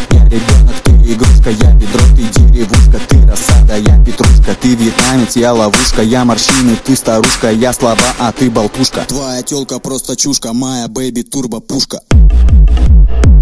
Я ребенок, ты игрушка, я ведро, ты деревушка, ты рассада, я петрушка, ты вьетнамец, я ловушка, я морщины, ты старушка, я слова, а ты болтушка. Твоя тёлка просто чушка, моя бэйби турбо пушка.